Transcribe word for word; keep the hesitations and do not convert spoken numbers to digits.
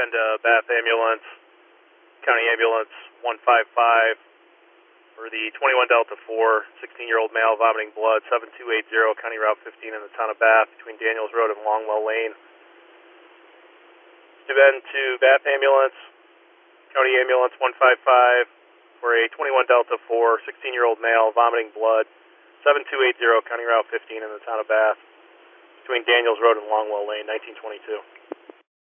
been to Bath Ambulance, County Ambulance one five five for the twenty-one Delta four, sixteen-year-old male vomiting blood, seven two eight zero, County Route fifteen in the town of Bath between Daniels Road and Longwell Lane. To been to Bath Ambulance, County Ambulance one five five for a twenty-one Delta four, sixteen-year-old male vomiting blood, seven two eight zero, County Route fifteen in the town of Bath between Daniels Road and Longwell Lane, nineteen twenty-two.